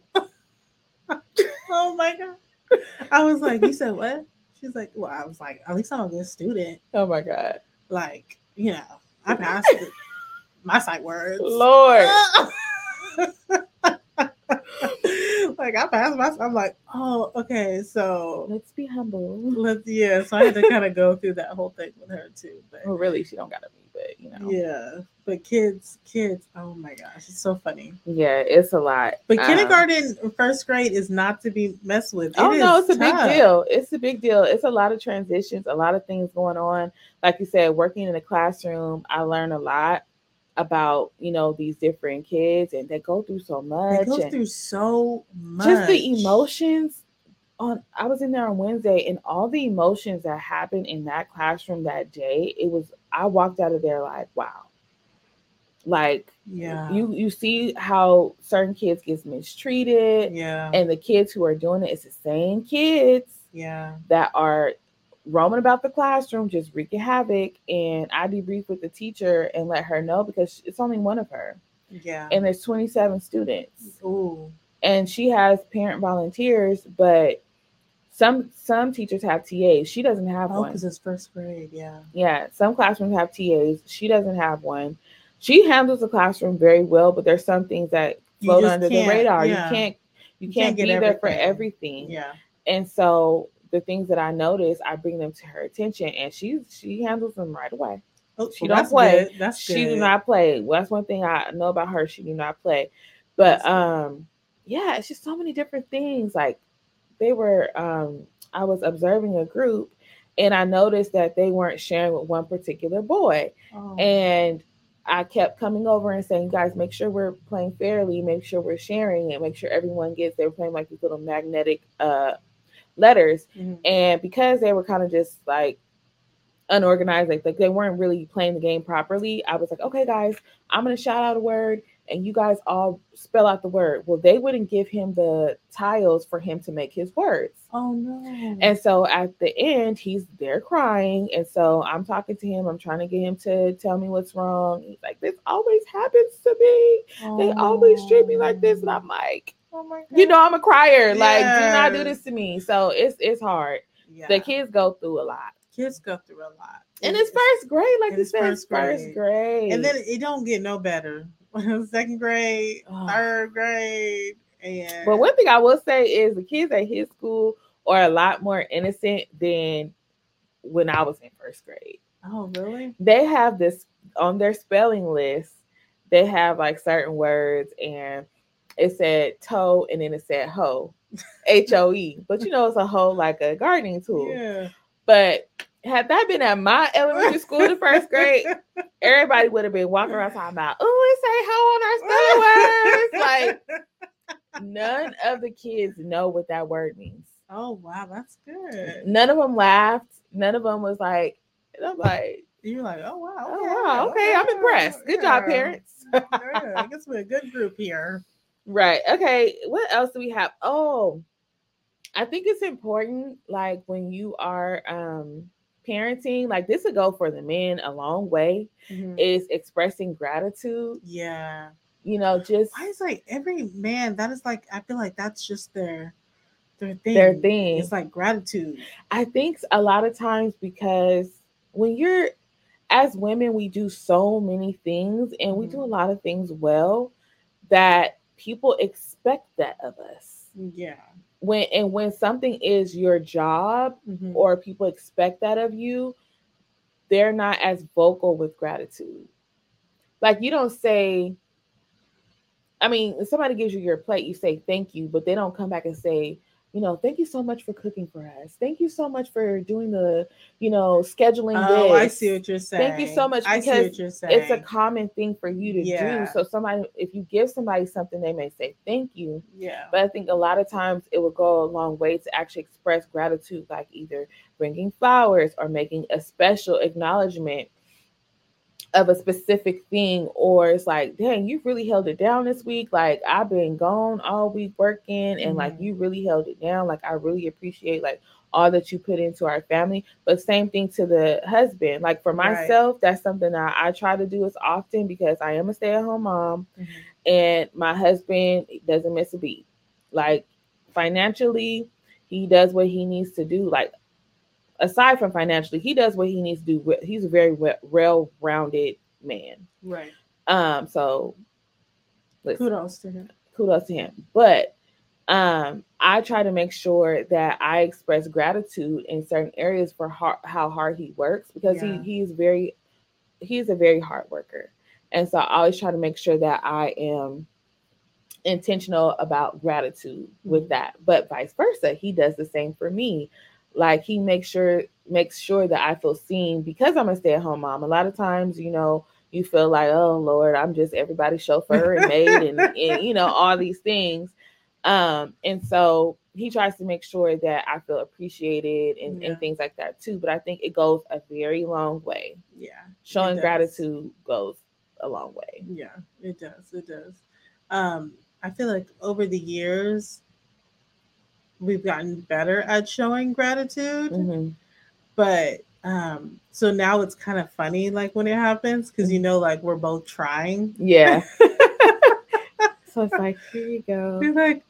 Oh, my God. I was like, you said what? She's like, well, I was like, at least I'm a good student. Oh, my God. Like, you know, I passed my sight words. Lord. Like I passed myself. I'm like, oh, okay, so let's be humble. So I had to kind of go through that whole thing with her too. But well, really, she don't gotta be, but you know. Yeah, but kids, oh my gosh, it's so funny. Yeah, it's a lot. But kindergarten, first grade is not to be messed with. It's a big deal. It's a big deal. It's a lot of transitions, a lot of things going on. Like you said, working in a classroom, I learned a lot about, you know, these different kids, and they go through so much. Just the emotions. I was in there on Wednesday, and all the emotions that happened in that classroom that day, I walked out of there like, wow. Like, yeah, you see how certain kids get mistreated. Yeah. And the kids who are doing it's the same kids. Yeah. That are roaming about the classroom, just wreaking havoc. And I debriefed with the teacher and let her know, because it's only one of her. Yeah. And there's 27 students. Ooh. And she has parent volunteers, but some teachers have TAs. She doesn't have one. Because it's first grade. Yeah. Yeah. Some classrooms have TAs. She doesn't have one. She handles the classroom very well, but there's some things that float under the radar. Yeah. You can't be there for everything. Yeah. And so the things that I notice, I bring them to her attention, and she handles them right away. Oh, she don't play. Good. That's she good. do not play. Well, that's one thing I know about her. She do not play. But yeah, it's just so many different things. Like they were, I was observing a group, and I noticed that they weren't sharing with one particular boy. Oh. And I kept coming over and saying, guys, make sure we're playing fairly, make sure we're sharing, and make sure everyone gets. They were playing like these little magnetic letters. Mm-hmm. And because they were kind of just like unorganized, like they weren't really playing the game properly, I was like, okay, guys, I'm going to shout out a word, and you guys all spell out the word. Well, they wouldn't give him the tiles for him to make his words. Oh, no. And so at the end, he's there crying. And so I'm talking to him. I'm trying to get him to tell me what's wrong. He's like, this always happens to me. Oh. They always treat me like this. And I'm like, oh my God. You know, I'm a crier. Yes. Like, do not do this to me. So it's hard. Yeah. The kids go through a lot. Kids go through a lot. And it's first grade, like you said, first grade. And then it don't get no better. Second grade, third grade. And but one thing I will say is the kids at his school are a lot more innocent than when I was in first grade. Oh, really? They have this on their spelling list. They have like certain words, and it said toe, and then it said hoe, HOE. But you know, it's a hoe like a gardening tool. Yeah. But had that been at my elementary school in first grade, everybody would have been walking around talking about, oh, it say hoe on our spelling words. Like, none of the kids know what that word means. Oh, wow, that's good. None of them laughed. None of them was like, and I'm like, You're like, oh wow, okay, oh, wow, okay, I'm impressed. Good job, parents. Yeah, I guess we're a good group here. Right. Okay. What else do we have? Oh, I think it's important, like when you are parenting, like this would go for the men a long way, is expressing gratitude. Yeah. Just why is like every man that is like, I feel like that's just their thing. It's like gratitude. I think a lot of times because when you're as women, we do so many things and we do a lot of things well that people expect that of us. Yeah. When something is your job or people expect that of you, they're not as vocal with gratitude. Like you don't say, I mean, if somebody gives you your plate, you say thank you, but they don't come back and say, thank you so much for cooking for us. Thank you so much for doing the, scheduling this. Oh, I see what you're saying. Thank you so much, because it's a common thing for you to do. So somebody, if you give somebody something, they may say thank you. Yeah. But I think a lot of times it will go a long way to actually express gratitude, like either bringing flowers or making a special acknowledgement of a specific thing, or it's like, dang, you really held it down this week. Like I've been gone all week working and like you really held it down. Like I really appreciate like all that you put into our family. But same thing to the husband. Like for myself, that's something that I try to do as often because I am a stay-at-home mom and my husband doesn't miss a beat. Like financially, he does what he needs to do. Like aside from financially, he does what he needs to do. He's a very well-rounded man. Right. So kudos to him. Kudos to him. But I try to make sure that I express gratitude in certain areas for how hard he works, because he's a very hard worker. And so I always try to make sure that I am intentional about gratitude with that. But vice versa, he does the same for me. Like he makes sure that I feel seen because I'm a stay-at-home mom. A lot of times, you feel like, oh Lord, I'm just everybody's chauffeur and maid and all these things. And so he tries to make sure that I feel appreciated and things like that too. But I think it goes a very long way. Yeah. Showing gratitude goes a long way. Yeah, it does. It does. I feel like over the years, we've gotten better at showing gratitude, but so now it's kind of funny like when it happens because like we're both trying. Yeah. So it's like, here you go. We're like,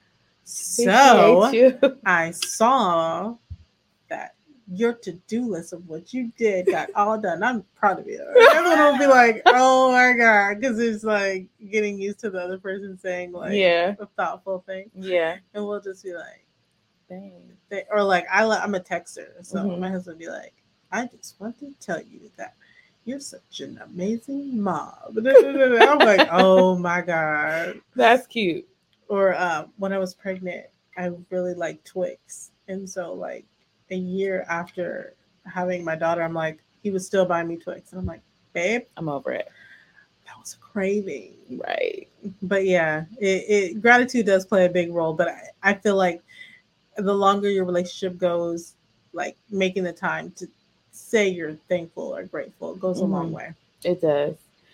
so I saw that your to-do list of what you did got all done. I'm proud of you. Everyone will be like, oh my God, because it's like getting used to the other person saying like a thoughtful thing. Yeah. And we'll just be like, dang. Or like I'm a texter. So my husband will be like, I just want to tell you that you're such an amazing mom. I'm like, oh my God. That's cute. Or when I was pregnant, I really liked Twix. And so like a year after having my daughter, I'm like, he was still buying me Twix. And I'm like, babe, I'm over it. That was a craving. Right. But yeah, gratitude does play a big role. But I feel like the longer your relationship goes, like making the time to say you're thankful or grateful goes a long way. It does.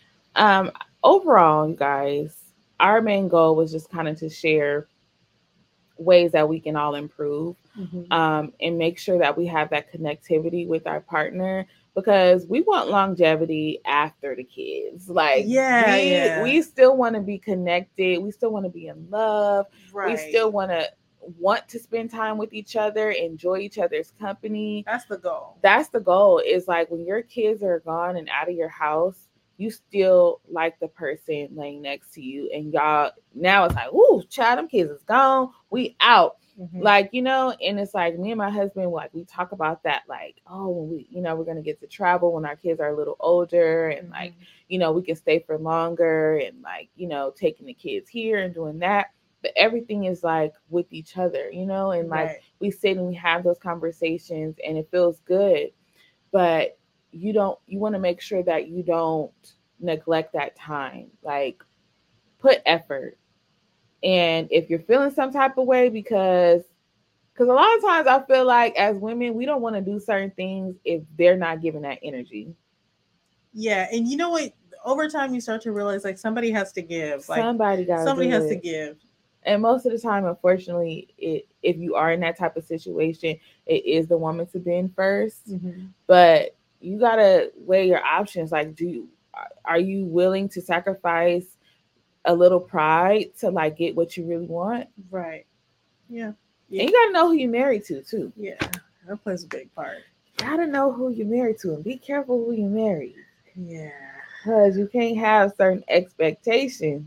Overall, guys, our main goal was just kind of to share ways that we can all improve and make sure that we have that connectivity with our partner, because we want longevity after the kids. Like, we still want to be connected. We still want to be in love. Right. We still want to spend time with each other, enjoy each other's company. That's the goal. That's the goal. Is like when your kids are gone and out of your house, you still like the person laying next to you, and y'all now it's like, ooh, child, them kids is gone, we out. Like, and it's like me and my husband, like we talk about that, like, oh, when we, we're gonna get to travel when our kids are a little older, and like, we can stay for longer, and like, taking the kids here and doing that. But everything is like with each other, and like we sit and we have those conversations and it feels good. But you want to make sure that you don't neglect that time. Like, put effort. And if you're feeling some type of way, because a lot of times I feel like as women, we don't want to do certain things if they're not giving that energy. Yeah, and you know what? Over time, you start to realize like somebody has to give. Like somebody has to give. And most of the time, unfortunately, if you are in that type of situation, it is the woman to bend 1st. Mm-hmm. But you gotta weigh your options. Like, are you willing to sacrifice a little pride to like get what you really want? Right. Yeah. And you gotta know who you're married to too. Yeah, that plays a big part. You gotta know who you're married to and be careful who you marry. Yeah. Because you can't have certain expectations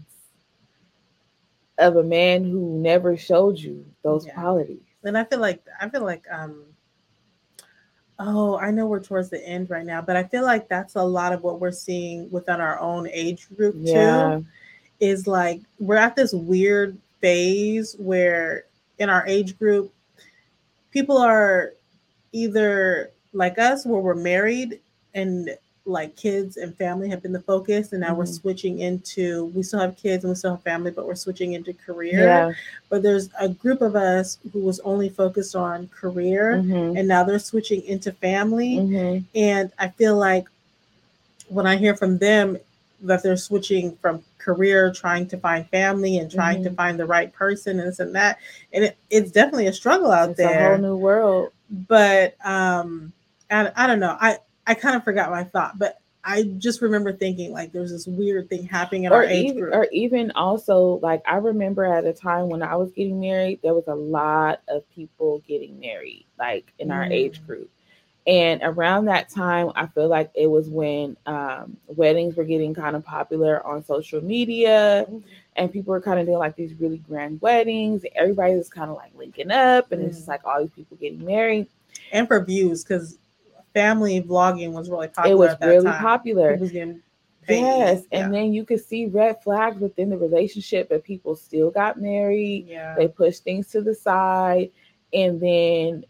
of a man who never showed you those qualities. And I feel like oh, I know we're towards the end right now, but I feel like that's a lot of what we're seeing within our own age group too. Is like we're at this weird phase where in our age group, people are either like us where we're married and like kids and family have been the focus, and now we're switching into, we still have kids and we still have family, but we're switching into career. Yeah. But there's a group of us who was only focused on career, and now they're switching into family. And I feel like when I hear from them that they're switching from career, trying to find family and trying to find the right person and this and that, and it's definitely a struggle out there. It's a whole new world. But I don't know. I kind of forgot my thought, but I just remember thinking like there's this weird thing happening in our age group. Or even also, like, I remember at a time when I was getting married, there was a lot of people getting married, like in our age group. And around that time, I feel like it was when weddings were getting kind of popular on social media, and people were kind of doing like these really grand weddings. Everybody was kind of like linking up, and it's just like all these people getting married. And for views, because family vlogging was really popular. It was really popular. It was getting paid. Yes, and then you could see red flags within the relationship, but people still got married. Yeah. They pushed things to the side, and then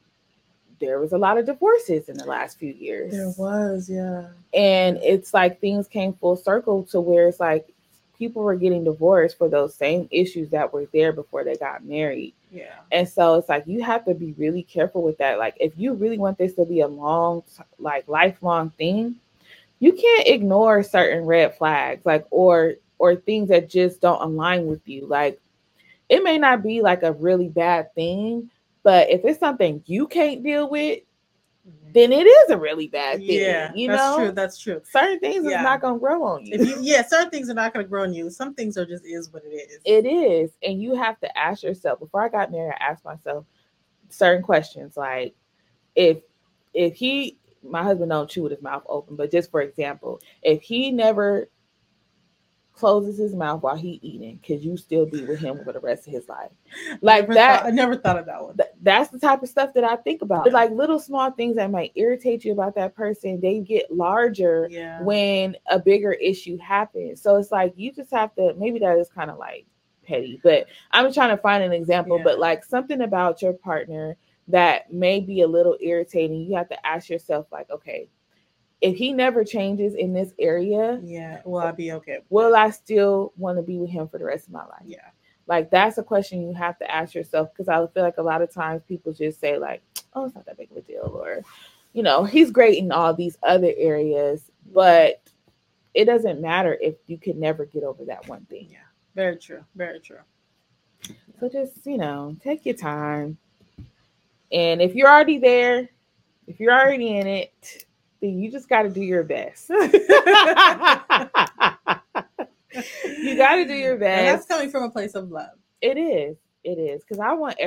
there was a lot of divorces in the last few years. There was, yeah. And it's like things came full circle to where it's like people were getting divorced for those same issues that were there before they got married. Yeah. And so it's like you have to be really careful with that. Like if you really want this to be a long, like lifelong thing, you can't ignore certain red flags, like or things that just don't align with you. Like it may not be like a really bad thing, but if it's something you can't deal with, then it is a really bad thing. Yeah, that's true. That's true. Certain things is not going to grow on you. Certain things are not going to grow on you. Some things are just is what it is. It is. And you have to ask yourself, before I got married, I asked myself certain questions. Like if my husband don't chew with his mouth open, but just for example, if he never closes his mouth while he eating, could you still be with him for the rest of his life? Like I never thought of that one. That's the type of stuff that I think about. Yeah. Like little small things that might irritate you about that person, they get larger when a bigger issue happens. So it's like you just have to, maybe that is kind of like petty, but I'm trying to find an example. But like something about your partner that may be a little irritating, you have to ask yourself like, okay, if he never changes in this area, will I be okay? Will I still want to be with him for the rest of my life? Yeah. Like that's a question you have to ask yourself, because I feel like a lot of times people just say like, oh, it's not that big of a deal, or, you know, he's great in all these other areas, but it doesn't matter if you could never get over that one thing. Yeah, very true. Very true. So just, you know, take your time. And if you're already there, if you're already in it, then you just got to do your best. You got to do your best. And that's coming from a place of love. It is. It is. Because I want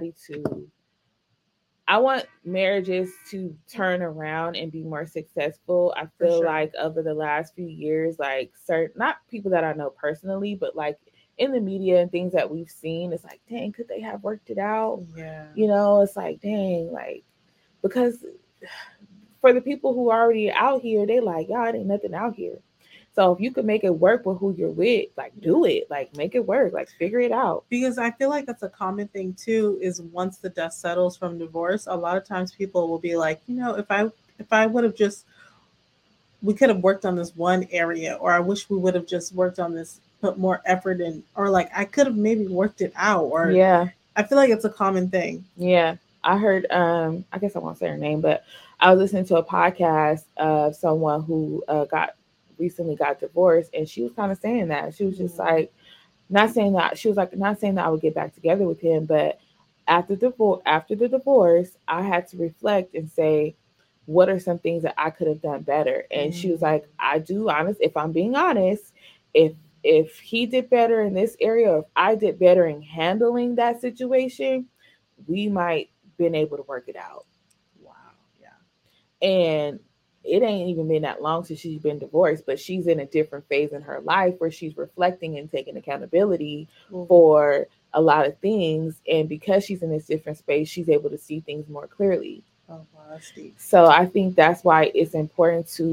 marriages to turn around and be more successful. I feel like over the last few years, like not people that I know personally, but like in the media and things that we've seen, it's like, dang, could they have worked it out? Yeah. You know, it's like, dang, like, because for the people who are already out here, they like, y'all, it ain't nothing out here. So if you could make it work with who you're with, like do it, like make it work, like figure it out. Because I feel like that's a common thing too, is once the dust settles from divorce, a lot of times people will be like, you know, if I would have just, we could have worked on this one area, or I wish we would have just worked on this, put more effort in, or like I could have maybe worked it out, or I feel like it's a common thing. Yeah. I heard, I guess I won't say her name, but I was listening to a podcast of someone who recently got divorced, and she was kind of saying that. She was just like, not saying that I would get back together with him, but after the divorce, I had to reflect and say, what are some things that I could have done better? And she was like, if I'm being honest, if he did better in this area, or if I did better in handling that situation, we might been able to work it out. Wow. Yeah. And it ain't even been that long since she's been divorced, but she's in a different phase in her life where she's reflecting and taking accountability for a lot of things. And because she's in this different space, she's able to see things more clearly. Oh, wow, that's deep. So I think that's why it's important to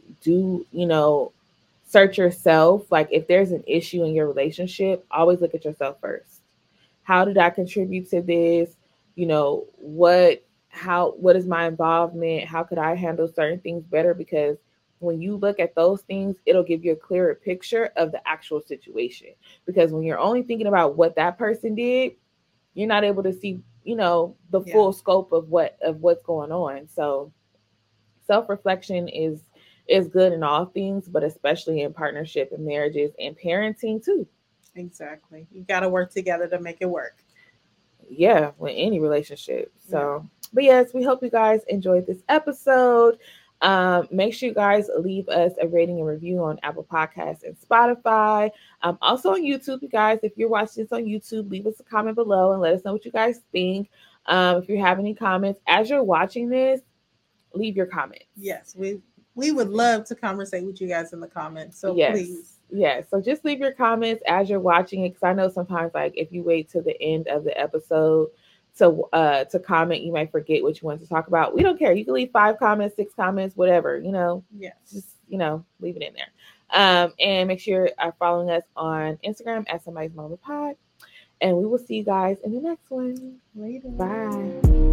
search yourself. Like if there's an issue in your relationship, always look at yourself first. How did I contribute to this? What is my involvement? How could I handle certain things better? Because when you look at those things, it'll give you a clearer picture of the actual situation. Because when you're only thinking about what that person did, you're not able to see, the full scope of what's going on. So self-reflection is good in all things, but especially in partnership and marriages and parenting too. Exactly. You got to work together to make it work. Yeah, with any relationship. So, but yes, we hope you guys enjoyed this episode. Make sure you guys leave us a rating and review on Apple Podcasts and Spotify. Also on YouTube, you guys, if you're watching this on YouTube, leave us a comment below and let us know what you guys think. If you have any comments as you're watching this, leave your comments. Yes, we would love to conversate with you guys in the comments. So please. Yeah, so just leave your comments as you're watching it, because I know sometimes, like, if you wait till the end of the episode to comment, you might forget what you want to talk about. We don't care. You can leave 5 comments, 6 comments, whatever, just, leave it in there. And make sure you're following us on Instagram at Somebody's Mama Pod. And we will see you guys in the next one. Later. Bye.